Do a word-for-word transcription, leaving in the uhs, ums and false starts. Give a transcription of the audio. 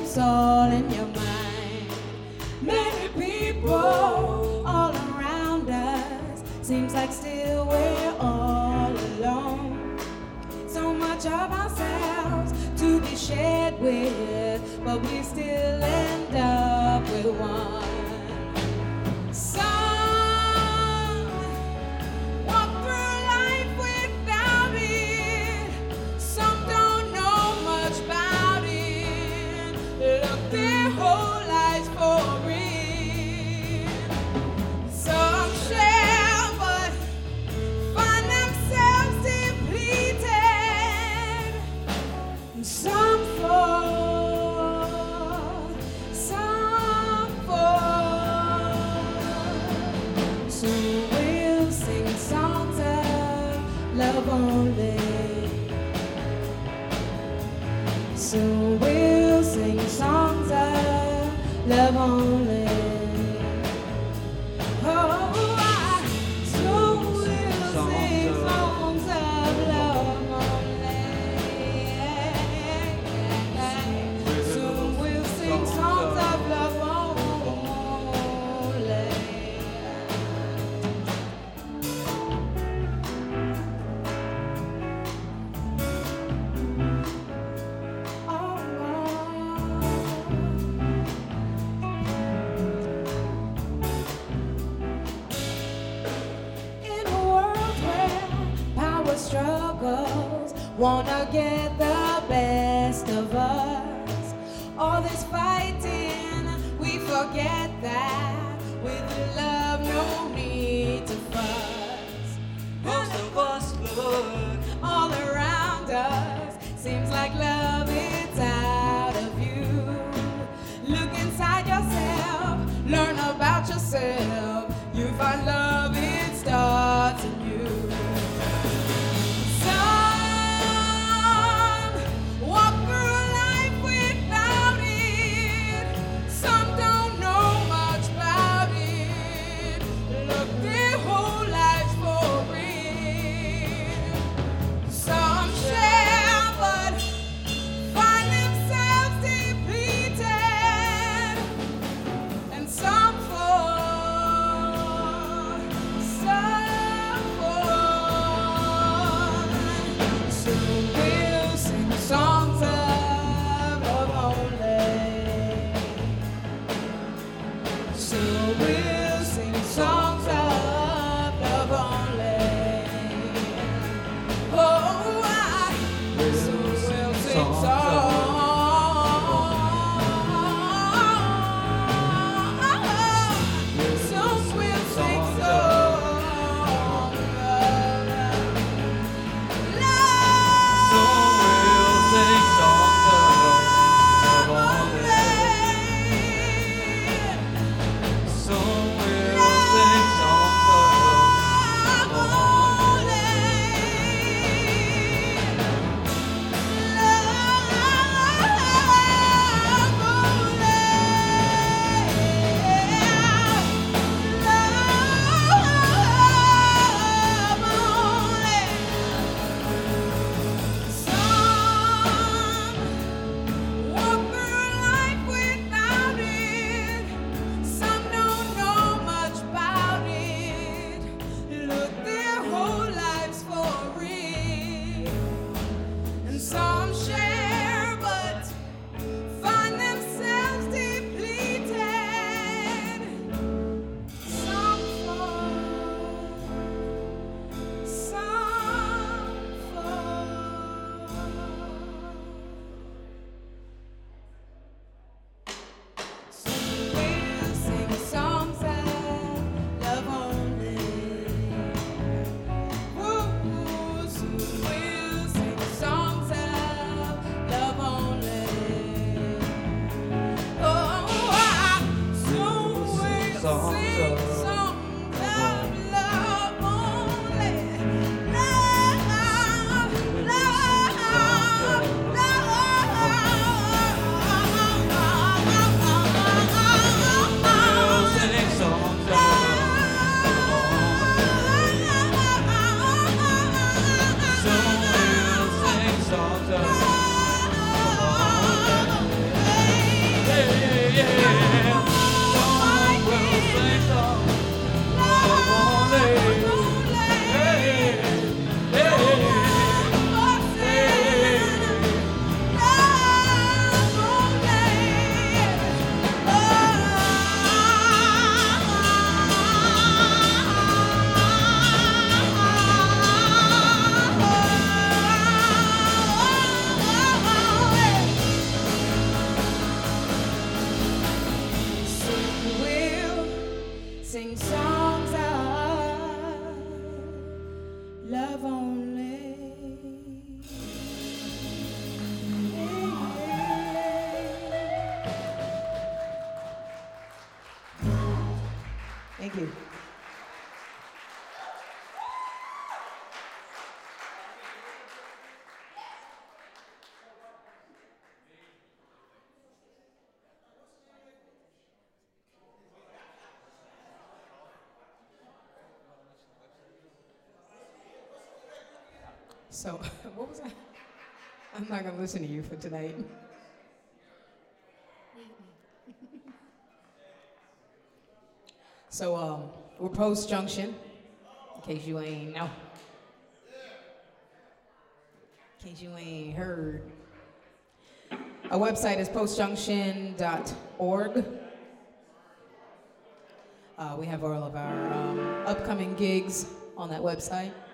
it's all in your mind. Many people all around us, seems like still we're all alone. So much of ourselves to be shared with, but we still end up with one. Some walk through life without it, some don't know much about it, look their whole lives for it. Some share but find themselves depleted, and some fall, some fall. So we'll sing songs of love only. So we'll sing songs of love only. Oh, I, so we'll sing songs of love only. So we'll sing songs of love only. In a world where power struggles wanna get the best of us, all this fighting, we forget that with love no need to fuss. Most of us look all around us, seems like love is out of you. Look inside yourself, learn about yourself, you find love, it starts in you. Some walk through life without it, some don't know much about it, look their whole lives for it. Some share but find themselves depleted, and some fall, some fall. So we'll sing songs of love only. So we'll sing songs of love only. Oh, I, so we'll sing songs. So we'll sing songs of songs of So, what was that? I'm not gonna listen to you for tonight. So, um, we're Post Junction, in case you ain't know. In case you ain't heard. Our website is post junction dot org. Uh, we have all of our um, upcoming gigs on that website.